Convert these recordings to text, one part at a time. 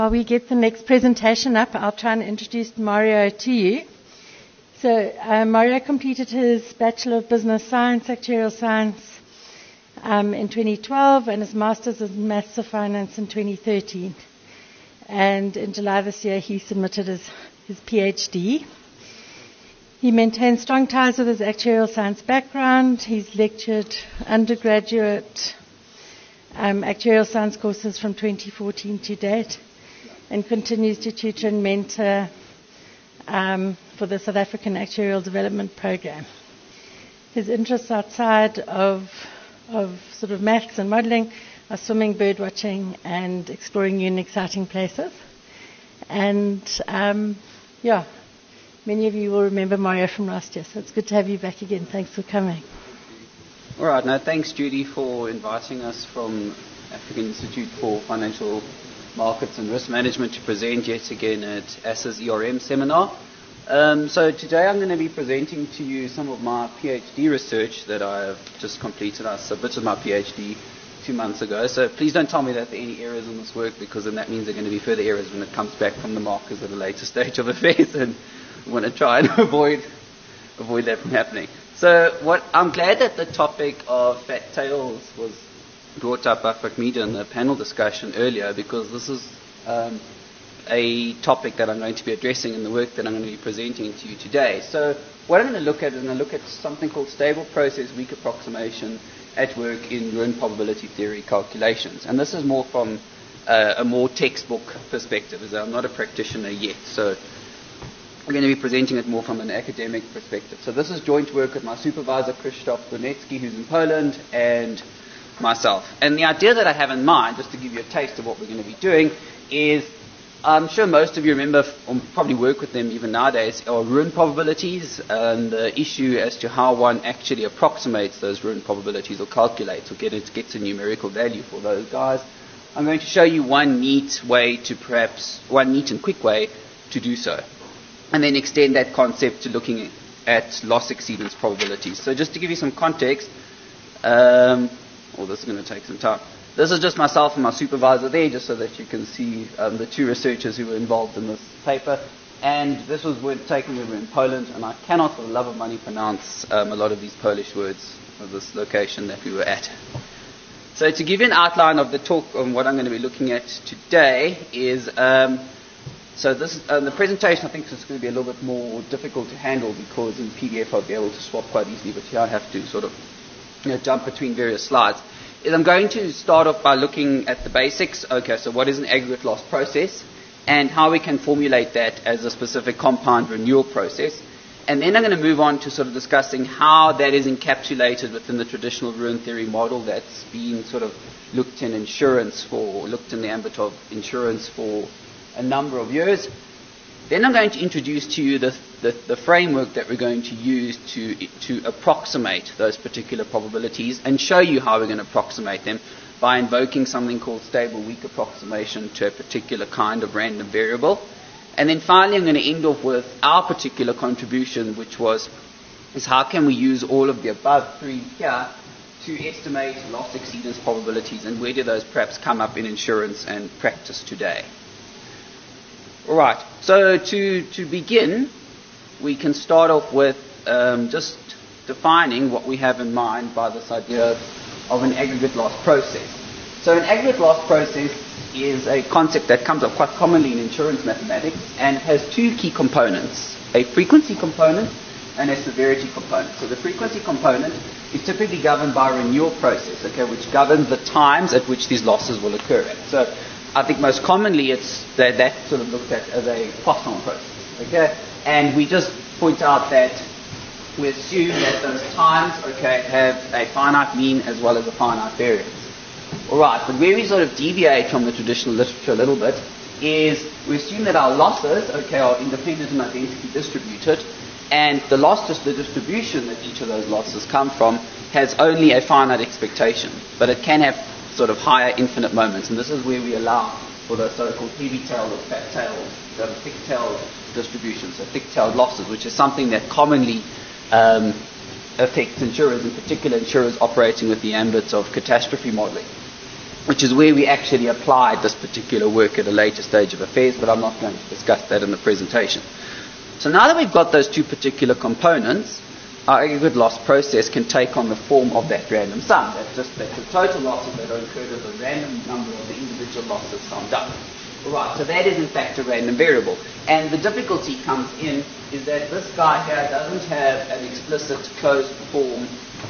While we get the next presentation up, I'll try and introduce Mario to you. So Mario completed his Bachelor of Business Science, Actuarial Science in 2012 and his Master's in Maths of Finance in 2013. And in July this year, he submitted his PhD. He maintains strong ties with his actuarial science background. He's lectured undergraduate actuarial science courses from 2014 to date and continues to tutor and mentor for the South African Actuarial Development Program. His interests outside of sort of maths and modelling are swimming, bird watching, and exploring new and exciting places. And many of you will remember Mario from last year, so it's good to have you back again. Thanks for coming. All right, now thanks Judy for inviting us from African Institute for Financial Markets and Risk Management to present yet again at ASSA's ERM seminar. So today I'm going to be presenting to you some of my PhD research that I have just completed. I submitted my PhD 2 months ago, so please don't tell me that there are any errors in this work, because then that means there are going to be further errors when it comes back from the markers at a later stage of affairs, and we want to try and avoid that from happening. So I'm glad that the topic of fat tails was brought up by Fakmida in the panel discussion earlier, because this is a topic that I'm going to be addressing in the work that I'm going to be presenting to you today. So what I'm going to look at is I'm going to look at something called stable process weak approximation at work in ruin probability theory calculations. And this is more from a more textbook perspective, as I'm not a practitioner yet. So I'm going to be presenting it more from an academic perspective. So this is joint work with my supervisor, Krzysztof Bonecki, who's in Poland, and myself. And the idea that I have in mind, just to give you a taste of what we're going to be doing, is I'm sure most of you remember, or probably work with them even nowadays, are ruin probabilities, and the issue as to how one actually approximates those ruin probabilities or calculates or gets a numerical value for those guys. I'm going to show you one neat and quick way to do so, and then extend that concept to looking at loss exceedance probabilities. So just to give you some context, this is going to take some time. This is just myself and my supervisor there, just so that you can see the two researchers who were involved in this paper. And this was taken when we were in Poland, and I cannot for the love of money pronounce a lot of these Polish words of this location that we were at. So to give you an outline of the talk on what I'm going to be looking at today is, so this the presentation I think is going to be a little bit more difficult to handle, because in PDF I'll be able to swap quite easily, but here I have to sort of jump between various slides. I'm going to start off by looking at the basics. Okay, so what is an aggregate loss process, and how we can formulate that as a specific compound renewal process. And then I'm going to move on to sort of discussing how that is encapsulated within the traditional ruin theory model that's been sort of looked in the ambit of insurance for a number of years. Then I'm going to introduce to you the framework that we're going to use to approximate those particular probabilities, and show you how we're going to approximate them by invoking something called stable weak approximation to a particular kind of random variable. And then finally I'm going to end off with our particular contribution, which is how can we use all of the above three here to estimate loss exceedance probabilities, and where do those perhaps come up in insurance and practice today. All right, so to begin, we can start off with just defining what we have in mind by this idea of an aggregate loss process. So an aggregate loss process is a concept that comes up quite commonly in insurance mathematics, and it has two key components, a frequency component and a severity component. So the frequency component is typically governed by a renewal process, which governs the times at which these losses will occur at. So I think most commonly it's that sort of looked at as a Poisson process, and we just point out that we assume that those times, have a finite mean as well as a finite variance. All right, but where we sort of deviate from the traditional literature a little bit is we assume that our losses, are independent and identity distributed, and the distribution that each of those losses come from has only a finite expectation, but it can have sort of higher infinite moments, and this is where we allow for the so-called heavy-tailed or fat-tailed, the thick-tailed distributions, so thick-tailed losses, which is something that commonly affects insurers, in particular insurers operating with the ambit of catastrophe modeling. which is where we actually applied this particular work at a later stage of affairs, but I'm not going to discuss that in the presentation. So now that we've got those two particular components, our aggregate loss process can take on the form of that random sum. That's just that the total losses that are incurred are the random number of the individual losses summed up. Alright, so that is in fact a random variable. And the difficulty comes in is that this guy here doesn't have an explicit closed form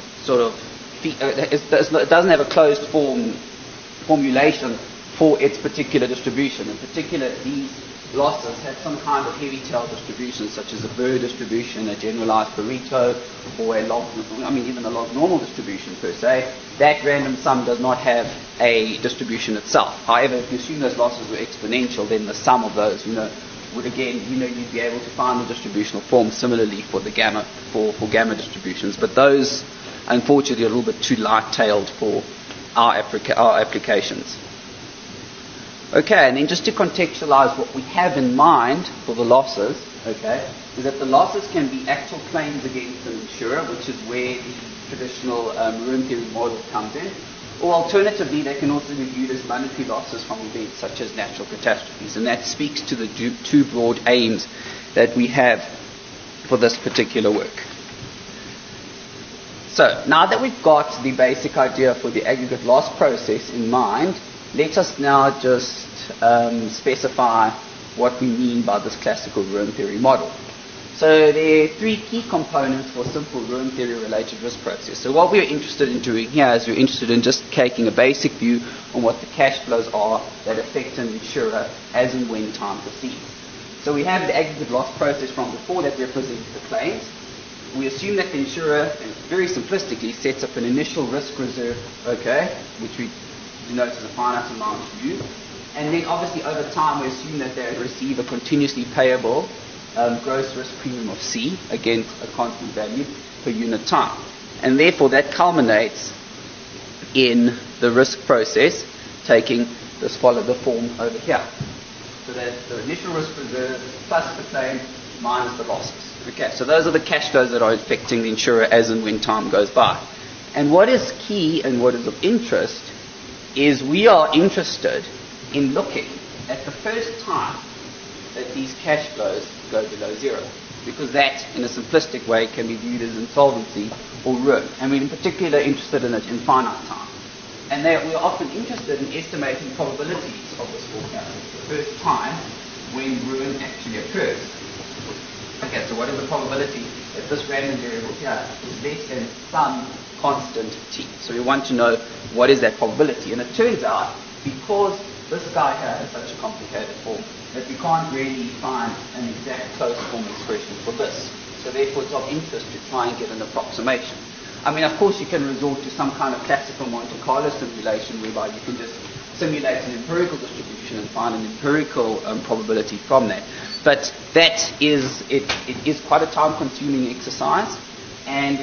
it doesn't have a closed form formulation for its particular distribution. In particular, these losses have some kind of heavy tail distribution, such as a Burr distribution, a generalized Pareto, or even a log normal distribution per se. That random sum does not have a distribution itself. However, if you assume those losses were exponential, then the sum of those, would again, you'd be able to find the distributional form similarly for the gamma, for gamma distributions. But those, unfortunately, are a little bit too light-tailed for our applications. Okay, and then just to contextualize what we have in mind for the losses, okay, is that the losses can be actual claims against an insurer, which is where the traditional Ruin theory model comes in, or alternatively, they can also be viewed as monetary losses from events such as natural catastrophes, and that speaks to the two broad aims that we have for this particular work. So, now that we've got the basic idea for the aggregate loss process in mind, let us now just specify what we mean by this classical Ruin theory model. So there are three key components for simple Ruin theory related risk process. So what we're interested in doing here is we're interested in just taking a basic view on what the cash flows are that affect an insurer as and when time proceeds. So we have the aggregate loss process from before that represents the claims. We assume that the insurer, very simplistically, sets up an initial risk reserve, okay, which we denote as a finite amount U. And then obviously over time we assume that they receive a continuously payable gross risk premium of C against a constant value per unit time. And therefore that culminates in the risk process taking the form over here. So that's the initial risk reserve plus the claim minus the losses. Okay, so those are the cash flows that are affecting the insurer as and when time goes by. And what is key and what is of interest is we are interested in looking at the first time that these cash flows go below zero, because that, in a simplistic way, can be viewed as insolvency or ruin. And we're in particular interested in it in finite time. And we're often interested in estimating probabilities of this forecast, the first time when ruin actually occurs. Okay, so what is the probability that this random variable here is less than some constant t? So we want to know what is that probability. And it turns out, because this guy here has such a complicated form, that we can't really find an exact closed form expression for this. So therefore it's of interest to try and get an approximation. I mean, of course you can resort to some kind of classical Monte Carlo simulation whereby you can just simulate an empirical distribution and find an empirical probability from that. But that is, it is quite a time-consuming exercise, and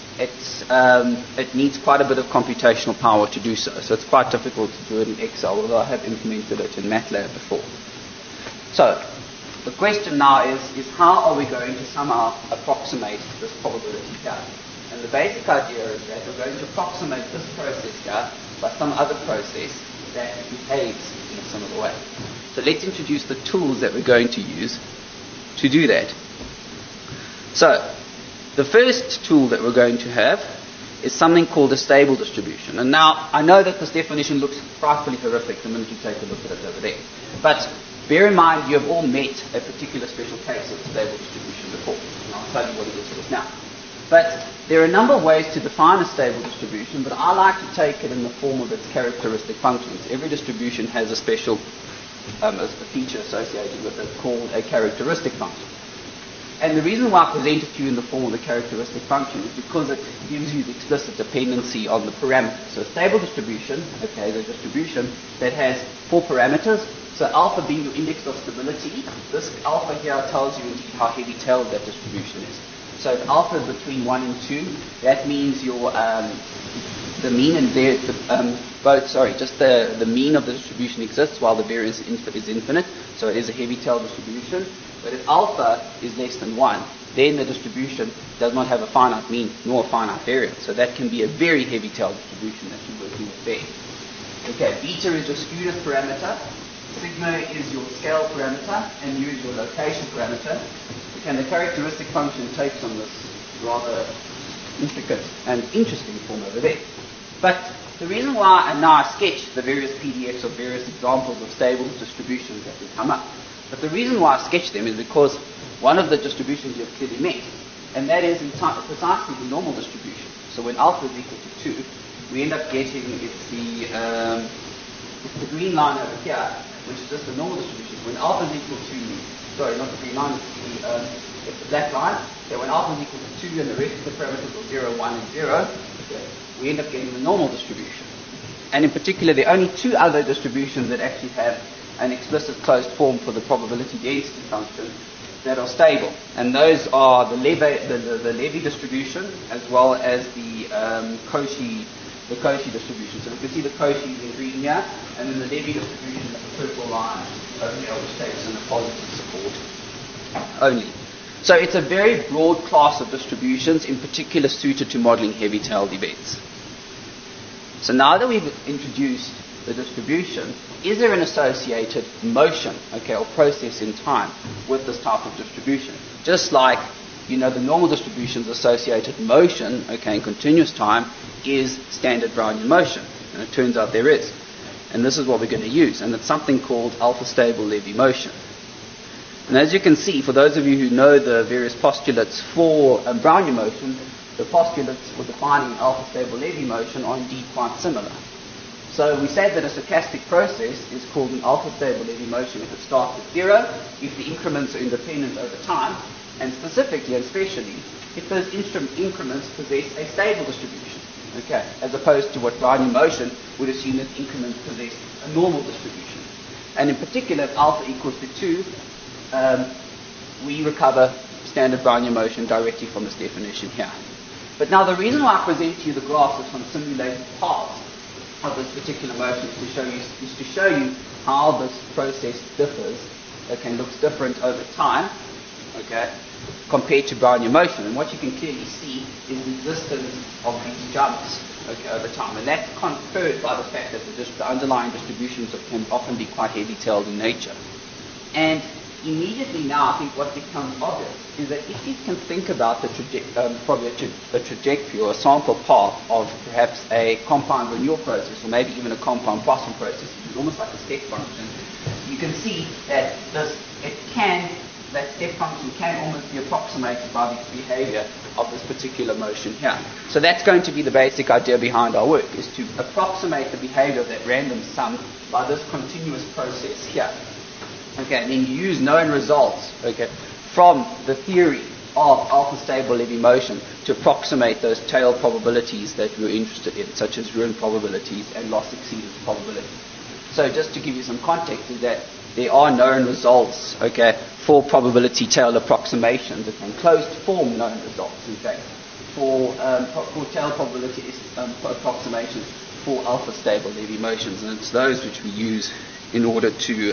it needs quite a bit of computational power to do so. So it's quite difficult to do it in Excel, although I have implemented it in MATLAB before. So the question now is how are we going to somehow approximate this probability here? And the basic idea is that we're going to approximate this process here by some other process that behaves in a similar way. So let's introduce the tools that we're going to use to do that. So the first tool that we're going to have is something called a stable distribution. And now, I know that this definition looks frightfully horrific the minute you take a look at it over there. But bear in mind, you have all met a particular special case of stable distribution before. And I'll tell you what it is just now. But there are a number of ways to define a stable distribution, but I like to take it in the form of its characteristic functions. Every distribution has a special a feature associated with it called a characteristic function. And the reason why I present it to you in the form of the characteristic function is because it gives you the explicit dependency on the parameters. So a stable distribution, okay, the distribution that has 4 parameters. So alpha being your index of stability. This alpha here tells you indeed how heavy-tailed that distribution is. So if alpha is between 1 and 2, that means your the mean and the mean of the distribution exists while the variance is infinite. So it is a heavy-tailed distribution. But if alpha is less than 1, then the distribution does not have a finite mean nor a finite variance. So that can be a very heavy-tailed distribution that you're working with there. Okay, beta is your skewness parameter, sigma is your scale parameter, and mu is your location parameter. Okay, and the characteristic function takes on this rather intricate and interesting form over there. But the reason why now I sketched the various PDFs of various examples of stable distributions that will come up. But the reason why I sketched them is because one of the distributions you've clearly met, and that is precisely the normal distribution. So when alpha is equal to 2, we end up getting it's the green line over here, which is just the normal distribution. When alpha is equal to, sorry, not the green line, it's the black line. So when alpha is equal to 2 and the rest of the parameters are 0, 1, and 0, we end up getting the normal distribution. And in particular, there are only two other distributions that actually have an explicit closed form for the probability density function that are stable. And those are the Levy distribution as well as the Cauchy distribution. So we can see the Cauchy is in green here, and then the Levy distribution is the purple line over here, which takes in the positive support only. So it's a very broad class of distributions, in particular suited to modeling heavy-tailed events. So now that we've introduced the distribution, is there an associated motion, or process in time with this type of distribution? Just like, the normal distribution's associated motion, in continuous time, is standard Brownian motion. And it turns out there is. And this is what we're going to use. And it's something called alpha-stable Levy motion. And as you can see, for those of you who know the various postulates for Brownian motion, the postulates for defining alpha-stable Levy motion are indeed quite similar. So we say that a stochastic process is called an alpha-stable Levy motion if it starts at 0, if the increments are independent over time, and specifically and especially if those increments possess a stable distribution, as opposed to what Brownian motion would assume that increments possess a normal distribution. And in particular, if alpha equals to 2, we recover standard Brownian motion directly from this definition here. But now the reason why I present to you the graphs of some simulated parts of this particular motion is to show you how this process differs, looks different over time, compared to Brownian motion. And what you can clearly see is the distance of these jumps, over time. And that's conferred by the fact that the underlying distributions can often be quite heavy-tailed in nature. And immediately now, I think what becomes obvious is that if you can think about the trajectory or a sample path of perhaps a compound renewal process, or maybe even a compound Poisson process, which is almost like a step function, you can see that that step function can almost be approximated by the behavior of this particular motion here. So that's going to be the basic idea behind our work, is to approximate the behavior of that random sum by this continuous process here. And then you use known results, from the theory of alpha-stable Levy motion to approximate those tail probabilities that we're interested in, such as ruin probabilities and loss exceedance probabilities. So just to give you some context, is that there are known results, for probability tail approximations, and closed form known results, in fact, for tail probability approximations for alpha-stable Levy motions, and it's those which we use in order to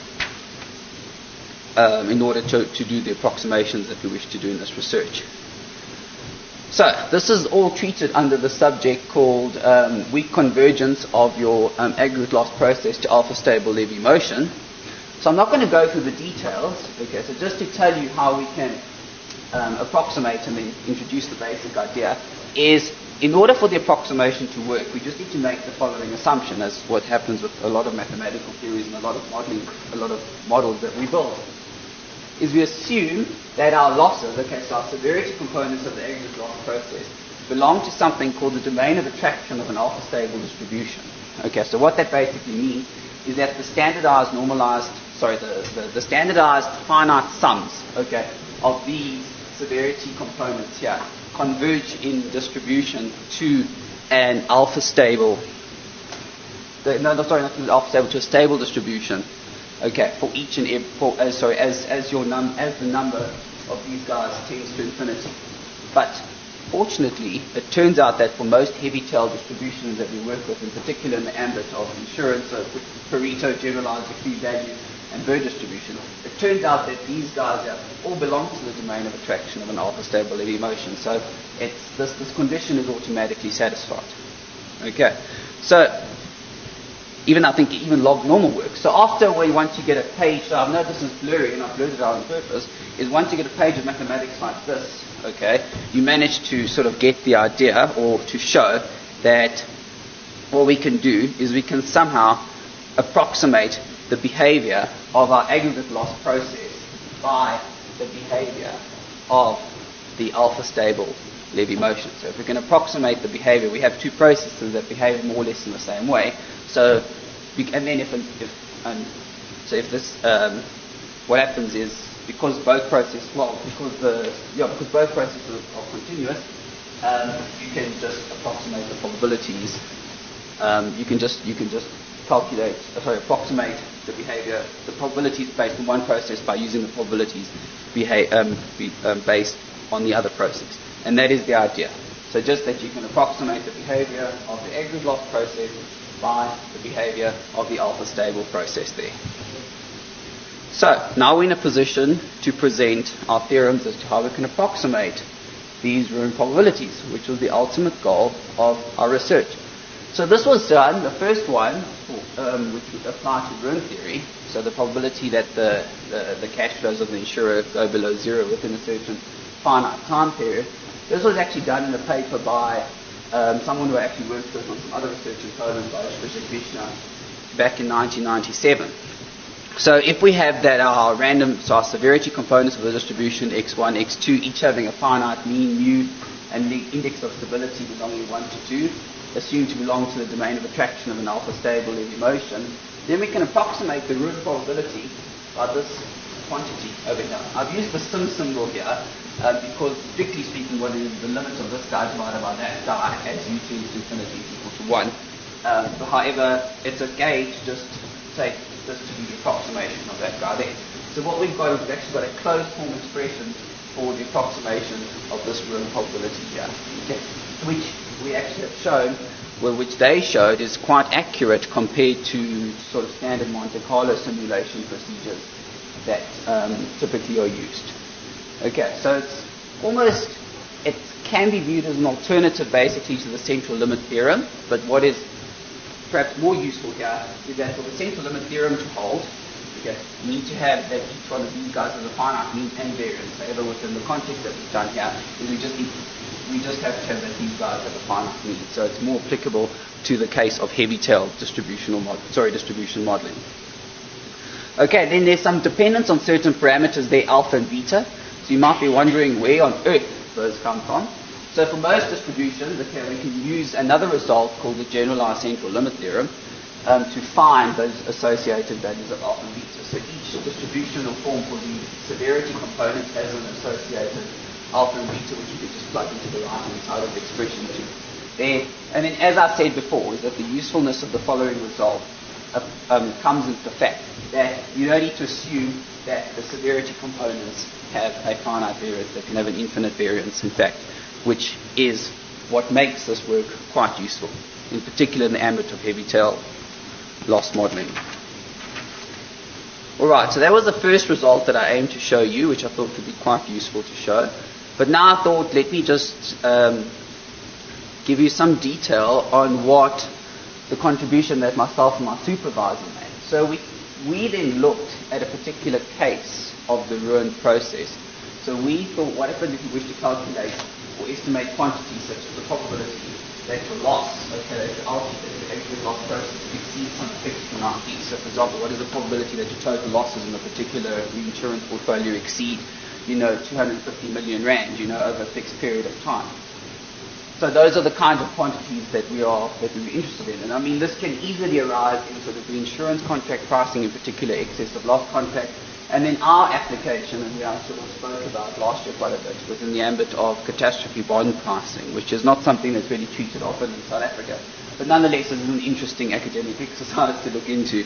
do the approximations that we wish to do in this research. So this is all treated under the subject called weak convergence of your aggregate loss process to alpha-stable Levy motion. So I'm not going to go through the details, so just to tell you how we can approximate and then introduce the basic idea is, in order for the approximation to work, we just need to make the following assumption, as what happens with a lot of mathematical theories and a lot of modeling, a lot of models that we build, is we assume that our losses, so our severity components of the aggregate loss process, belong to something called the domain of attraction of an alpha-stable distribution. So what that basically means is that the standardized the standardized finite sums, of these severity components here converge in distribution to an alpha-stable, to a stable distribution, for each and every, as the number of these guys tends to infinity. But fortunately, it turns out that for most heavy-tailed distributions that we work with, in particular in the ambit of insurance, Pareto, generalized acute value, and Bird distribution, it turns out that these guys all belong to the domain of attraction of an alpha-stable Levy motion. So this condition is automatically satisfied. So I think even log normal works. So after we want to get a page, so I know this is blurry and I've blurred it out on purpose, is once you get a page of mathematics like this, okay, you manage to sort of get the idea or to show that what we can do is we can somehow approximate the behavior of our aggregate loss process by the behavior of the alpha stable levy motion. So if we can approximate the behavior, we have two processes that behave more or less in the same way. So, and then if this, what happens is because both processes, because both processes are continuous, you can just approximate the probabilities. You can just approximate the behavior, the probabilities based on one process by using the probabilities based on the other process. And that is the idea. So just that you can approximate the behavior of the aggregate loss process by the behavior of the alpha stable process there. So now we're in a position to present our theorems as to how we can approximate these Ruan probabilities, which was the ultimate goal of our research. So this was done, the first one, which would apply to Ruan theory, so the probability that the cash flows of the insurer go below zero within a certain finite time period. This was actually done in a paper by someone who actually worked with on some other research in Poland by Zbigniew Wiśnia back in 1997. So if we have that our severity components of the distribution x1, x2, each having a finite mean, mu, and the index of stability belonging 1 to 2, assumed to belong to the domain of attraction of an alpha stable levy motion, then we can approximate the Ruan probability by this quantity over here. I've used the sim symbol here because, strictly speaking, what is the limit of this guy divided by that guy as u tends to infinity is equal to 1. However, it's okay to just take this to be the approximation of that guy there. So what we've got is we've actually got a closed form expression for the approximation of this Ruan probability here, okay, which we actually have shown, which they showed is quite accurate compared to sort of standard Monte Carlo simulation procedures that typically are used. Okay, so it can be viewed as an alternative basically to the central limit theorem, but what is perhaps more useful here is that for the central limit theorem to hold, okay, you need to have that each one of these guys has a finite mean and variance. However, within the context that we've done here, is we just have to have that these guys have a finite mean. So it's more applicable to the case of heavy tail distribution modeling. Okay, then there's some dependence on certain parameters there, alpha and beta. So you might be wondering where on earth those come from. So for most distributions, okay, we can use another result called the generalized central limit theorem to find those associated values of alpha and beta. So each distributional form for the severity component has an associated alpha and beta, which you could just plug into the right-hand side of the expression to there. And then, as I said before, is that the usefulness of the following result comes into the fact that you don't need to assume that the severity components have a finite variance. They can have an infinite variance, in fact, which is what makes this work quite useful, in particular in the ambit of heavy tail loss modeling. Alright, so that was the first result that I aimed to show you, which I thought would be quite useful to show. But now I thought, let me just give you some detail on what the contribution that myself and my supervisor made. So we then looked at a particular case of the Ruan process. So we thought, what happens if you wish to calculate or estimate quantities such as the probability that your loss, okay, that your aggregate loss process exceeds some fixed amount P. So for example, what is the probability that your total losses in a particular reinsurance portfolio exceed 250 million rand, over a fixed period of time. So those are the kind of quantities that we were interested in. And I mean, this can easily arise in sort of the insurance contract pricing, in particular excess of loss contract, and then our application, and we sort of spoke about last year quite a bit, within the ambit of catastrophe bond pricing, which is not something that's really treated often in South Africa. But nonetheless, it is an interesting academic exercise to look into.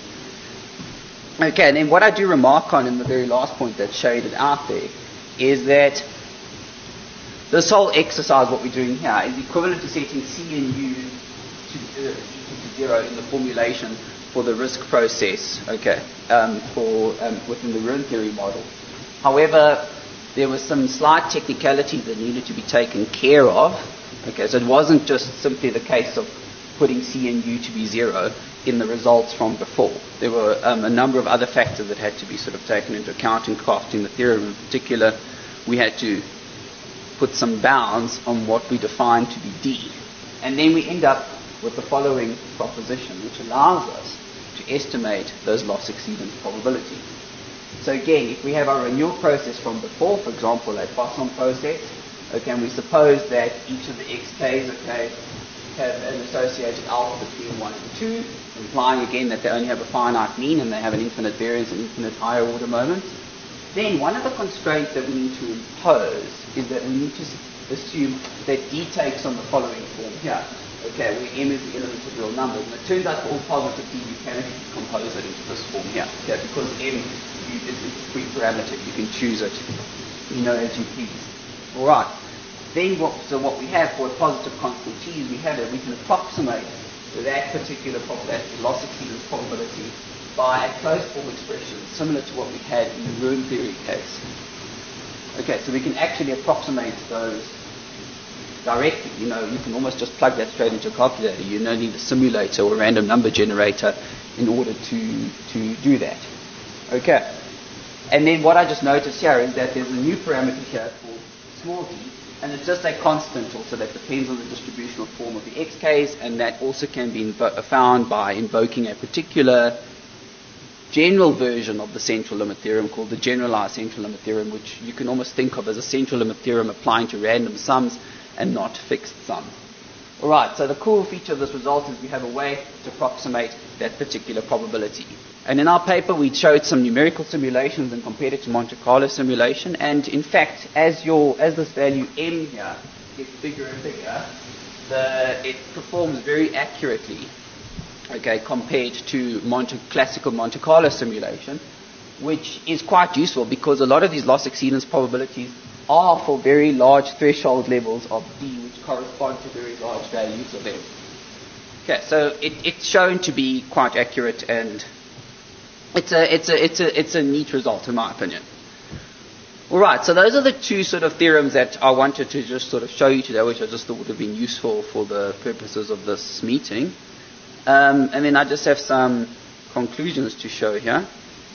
Okay, and then what I do remark on in the very last point that's shaded out there is that this whole exercise, what we're doing here, is equivalent to setting C and U to 0 in the formulation for the risk process, okay, within the Ruan theory model. However, there was some slight technicalities that needed to be taken care of. Okay, so it wasn't just simply the case of putting C and U to be 0. in the results from before. There were a number of other factors that had to be sort of taken into account in crafting the theorem. In particular, we had to put some bounds on what we define to be D. And then we end up with the following proposition, which allows us to estimate those loss exceedance probabilities. So again, if we have our renewal process from before, for example, a Poisson process, okay, and we suppose that each of the xk's, okay, have an associated alpha between 1 and 2, implying again that they only have a finite mean and they have an infinite variance and infinite higher order moments, then one of the constraints that we need to impose is that we need to assume that D takes on the following form here. Okay, where M is the element of real numbers. And it turns out for all positive D, you can actually compose it into this form here. Okay, because M is a free parameter. You can choose it, as you please. All right. Then what we have for a positive constant T is we have that we can approximate that particular that loss exceedance probability by a closed form expression similar to what we had in the Rouen theory case. Okay, so we can actually approximate those directly. You can almost just plug that straight into a calculator. You don't need a simulator or a random number generator in order to do that. Okay. And then what I just noticed here is that there's a new parameter here for small d, and it's just a constant also that depends on the distributional form of the xk's, and that also can be found by invoking a particular general version of the central limit theorem called the generalized central limit theorem, which you can almost think of as a central limit theorem applying to random sums and not fixed sums. Alright, so the cool feature of this result is we have a way to approximate that particular probability. And in our paper we showed some numerical simulations and compared it to Monte Carlo simulation, and in fact as this value m here gets bigger and bigger, it performs very accurately, okay, compared to classical Monte Carlo simulation, which is quite useful because a lot of these loss exceedance probabilities are for very large threshold levels of D, which correspond to very large values of M. Okay, so it's shown to be quite accurate, and it's a neat result in my opinion. All right, so those are the two sort of theorems that I wanted to just sort of show you today, which I just thought would have been useful for the purposes of this meeting. And then I just have some conclusions to show here.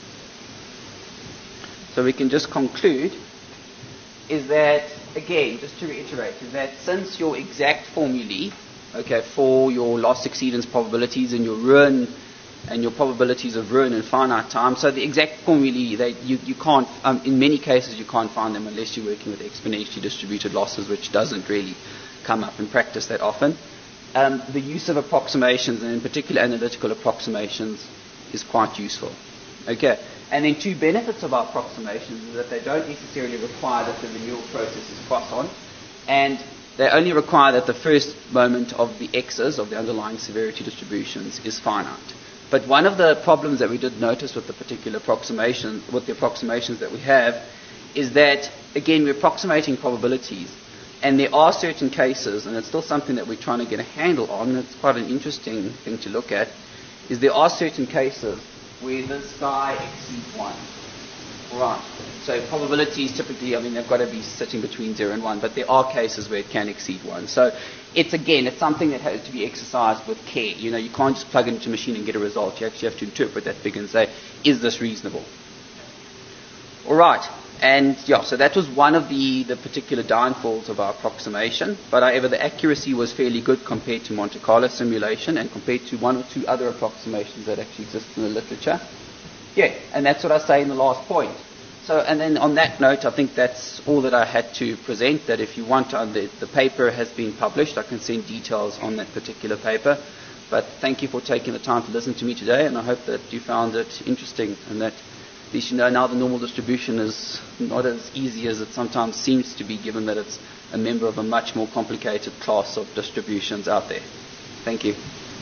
So we can just conclude is that, again, just to reiterate, is that since your exact formulae, okay, for your loss exceedance probabilities and your Rouen and your probabilities of Rouen in finite time, so the exact formulae, you can't, in many cases you can't find them unless you're working with exponentially distributed losses, which doesn't really come up in practice that often. The use of approximations, and in particular analytical approximations, is quite useful. Okay, and then two benefits of our approximations is that they don't necessarily require that the renewal process is Poisson, and they only require that the first moment of the x's, of the underlying severity distributions, is finite. But one of the problems that we did notice with the particular approximation, with the approximations that we have, is that, again, we're approximating probabilities. And there are certain cases, and it's still something that we're trying to get a handle on, and it's quite an interesting thing to look at, is there are certain cases where this guy exceeds 1. Right. So probabilities typically, they've got to be sitting between 0 and 1, but there are cases where it can exceed 1. So it's something that has to be exercised with care. You can't just plug it into a machine and get a result. You actually have to interpret that figure and say, is this reasonable? All right. And so that was one of the particular downfalls of our approximation. But however, the accuracy was fairly good compared to Monte Carlo simulation and compared to one or two other approximations that actually exist in the literature. Yeah, and that's what I say in the last point. So, and then on that note, I think that's all that I had to present. That if you want, the paper has been published. I can send details on that particular paper. But thank you for taking the time to listen to me today, and I hope that you found it interesting and that at least you know now the normal distribution is not as easy as it sometimes seems to be, given that it's a member of a much more complicated class of distributions out there. Thank you.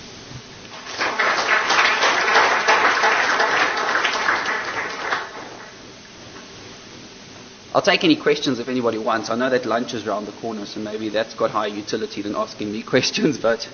I'll take any questions if anybody wants. I know that lunch is around the corner, so maybe that's got higher utility than asking me questions, but...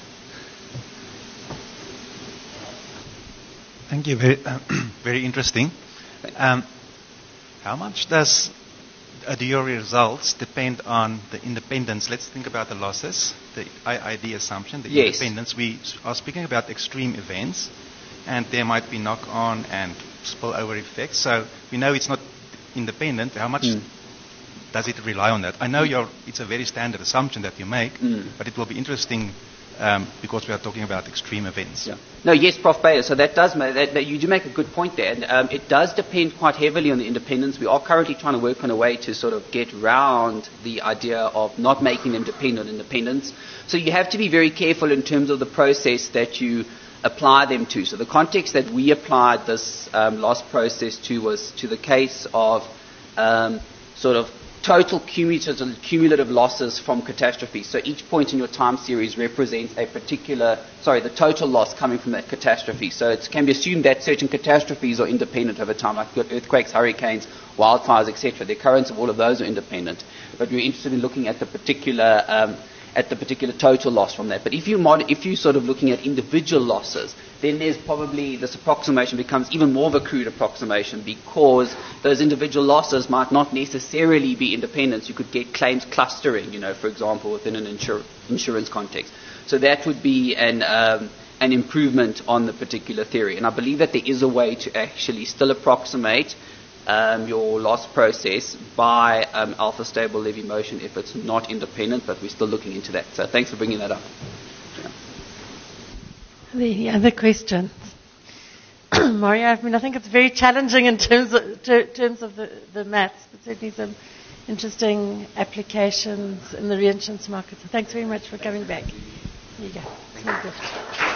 Thank you. Very, very interesting. How much does do your results depend on the independence? Let's think about the losses, the IID assumption, the Yes. independence. We are speaking about extreme events, and there might be knock-on and spillover effects. So we know it's not independent. How much does it rely on that? I know it's a very standard assumption that you make, but it will be interesting because we are talking about extreme events. Yeah. No, yes, Prof. Bayer. So that does that you do make a good point there, and it does depend quite heavily on the independence. We are currently trying to work on a way to sort of get round the idea of not making them depend on independence. So you have to be very careful in terms of the process that you apply them to. So the context that we applied this loss process to was to the case of sort of total cumulative losses from catastrophes. So each point in your time series represents the total loss coming from that catastrophe. So it can be assumed that certain catastrophes are independent over time, like earthquakes, hurricanes, wildfires, etc. The occurrence of all of those are independent. But we're interested in looking at the particular total loss from that. But if you're sort of looking at individual losses, then there's probably, this approximation becomes even more of a crude approximation, because those individual losses might not necessarily be independent. You could get claims clustering, for example, within an insurance context. So that would be an improvement on the particular theory. And I believe that there is a way to actually still approximate your loss process by alpha stable levy motion if it's not independent, but we're still looking into that. So thanks for bringing that up. The other questions. Mario, I think it's very challenging in terms of the maths, but certainly some interesting applications in the reinsurance market. So thanks very much for coming back. Here you go. Small gift.